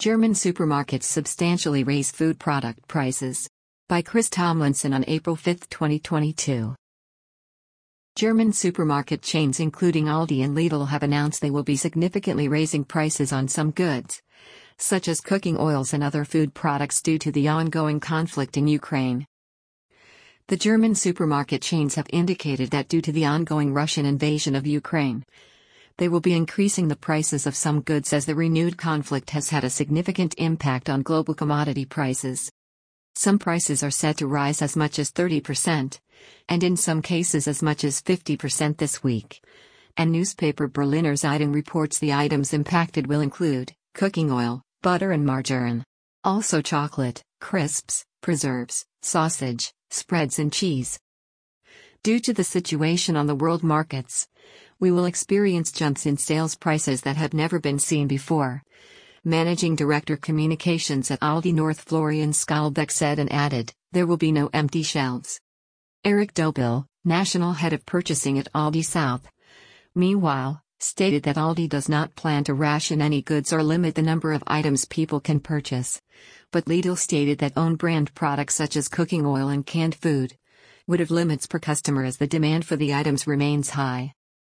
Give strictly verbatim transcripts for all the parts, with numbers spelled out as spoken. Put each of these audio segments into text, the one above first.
German supermarkets substantially raise food product prices. By Chris Tomlinson on April fifth, twenty twenty-two. German supermarket chains including Aldi and Lidl have announced they will be significantly raising prices on some goods, such as cooking oils and other food products due to the ongoing conflict in Ukraine. The German supermarket chains have indicated that due to the ongoing Russian invasion of Ukraine, they will be increasing the prices of some goods as the renewed conflict has had a significant impact on global commodity prices. Some prices are set to rise as much as thirty percent, and in some cases as much as fifty percent this week. And newspaper Berliner Zeitung reports the items impacted will include cooking oil, butter and margarine. Also chocolate, crisps, preserves, sausage, spreads and cheese. Due to the situation on the world markets, we will experience jumps in sales prices that have never been seen before. Managing Director Communications at Aldi North Florian Skalbeck said and added, there will be no empty shelves. Eric Dobel, National Head of Purchasing at Aldi South, meanwhile, stated that Aldi does not plan to ration any goods or limit the number of items people can purchase. But Lidl stated that own brand products such as cooking oil and canned food would have limits per customer as the demand for the items remains high.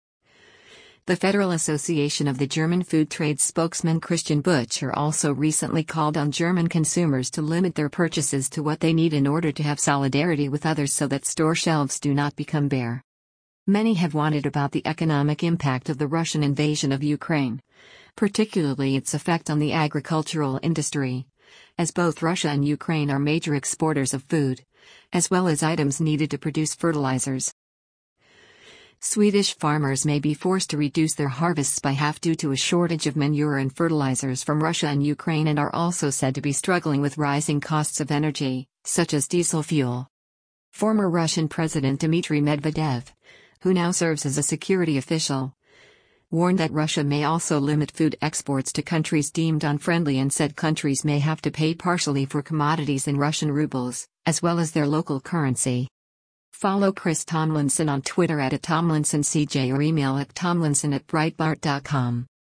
The Federal Association of the German Food Trade spokesman Christian Butcher also recently called on German consumers to limit their purchases to what they need in order to have solidarity with others so that store shelves do not become bare. Many have wondered about the economic impact of the Russian invasion of Ukraine, particularly its effect on the agricultural industry, as both Russia and Ukraine are major exporters of food, as well as items needed to produce fertilizers. Swedish farmers may be forced to reduce their harvests by half due to a shortage of manure and fertilizers from Russia and Ukraine and are also said to be struggling with rising costs of energy, such as diesel fuel. Former Russian President Dmitry Medvedev, who now serves as a security official, warned that Russia may also limit food exports to countries deemed unfriendly and said countries may have to pay partially for commodities in Russian rubles, as well as their local currency. Follow Chris Tomlinson on Twitter at Tomlinson C J or email at tomlinson at breitbart dot com.